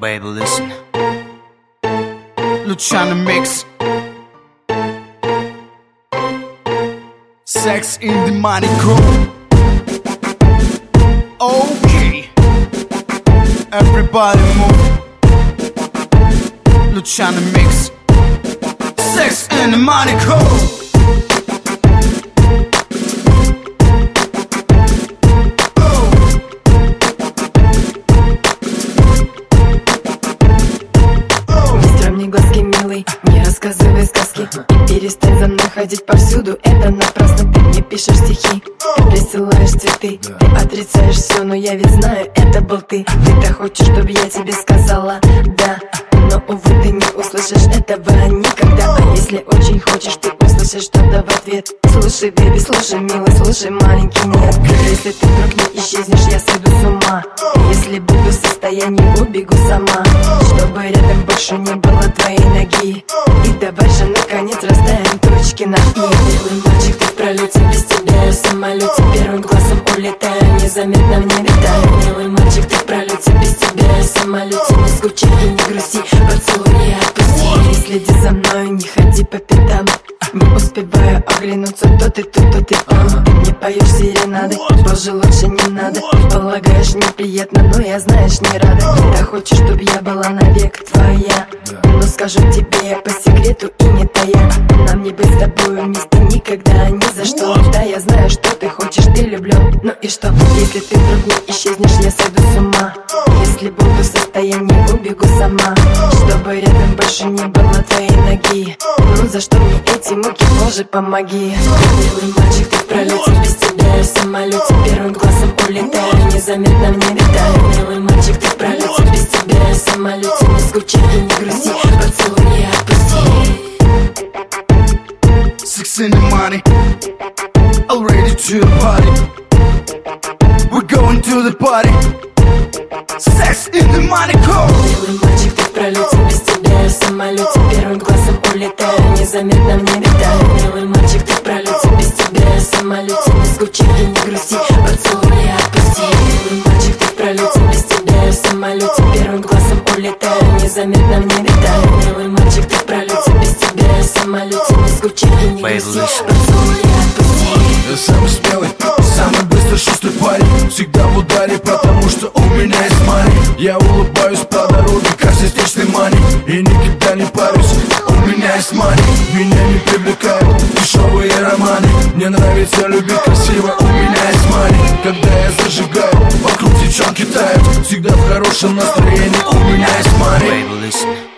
Baby, listen. Luciano Mix. Sex in the money crew. Okay. Everybody move. Luciano Mix. Sex in the money crew. Глазки, милый, не рассказывай сказки. Перестань за мной ходить повсюду, это напрасно. Ты мне пишешь стихи, ты присылаешь цветы. Ты отрицаешь все, но я ведь знаю, это был ты. Ты-то хочешь, чтобы я тебе сказала да, но, увы, ты не услышишь этого никогда. А если очень хочешь, ты услышишь что-то в ответ. Слушай, бэби, слушай, милый, слушай, маленький, нет. Если ты вдруг не исчезнешь, я сойду с ума. Если буду в состоянии, убегу сама, чтобы рядом больше не было твоей ноги. И давай же наконец расставим точки на «и». Милый мальчик, ты в пролете, без тебя я в самолете первым классом улетаю, незаметно в небе таю. Милый мальчик, ты в пролете, без тебя я в самолете. Не скучай и не грусти, поцелуй и отпусти. Не следи за мною, не ходи по пятам. Не успеваю оглянуться, то ты тут, то ты там. Ты мне поешь серенады, позже лучше не надо. Полагаешь, неприятно, но я, знаешь, не рада. Ты хочешь, чтоб я была навек твоя, но скажу тебе по секрету и не тая: нам не быть с тобой вместе никогда, ни за что. Да, я знаю, что ты хочешь, ты влюблен. Ну и что, если ты вдруг не исчезнешь, я сойду с ума. Если буду в состоянии, убегу сама, чтобы рядом больше не было твоей ноги. Ну за что мне эти муки, боже, помоги. Милый мальчик, ты в пролете, без тебя я в самолете первым классом улетаю, незаметно в небе таю. Милый мальчик, ты в пролете, без тебя я в самолете. Не скучай и не грусти, поцелуй и отпусти. Sex in the money, all ready to the party. We're going to the party. Sex in the money crew. Милый мальчик, ты в пролете, без тебя я в самолете первым классом улетаю, незаметно в небе таю. Милый мальчик, ты в пролете, без тебя я в самолете. Не скучай и не грусти, поцелуй и отпусти. Милый мальчик, ты в пролете, без тебя я в самолете первым классом улетаю, незаметно в небе таю. Милый мальчик, ты в пролете, без тебя я в самолете. Не скучай и не грусти, поцелуй и отпусти. Я самый смелый, самый быстрый, шустрый парень. Всегда в ударе, потому что у меня есть мани. Я улыбаюсь по дороге, как сердечный мани. И никогда не парюсь, у меня есть мани. Меня не привлекают дешевые романы. Мне нравится любить красиво, у меня есть мани. Когда я зажигаю, вокруг девчонки тают. Всегда в хорошем настроении, у меня есть мани.